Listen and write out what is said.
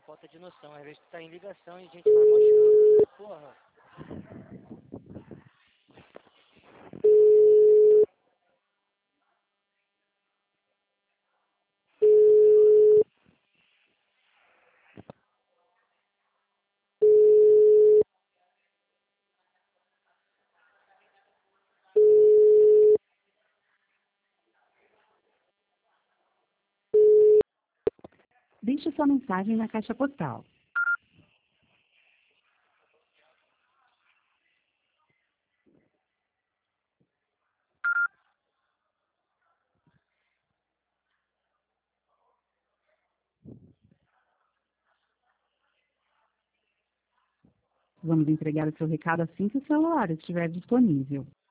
falta de noção. Às vezes tu tá em ligação e a gente vai mó chorando. Porra. Deixe sua mensagem na caixa postal. Vamos entregar o seu recado assim que o celular estiver disponível.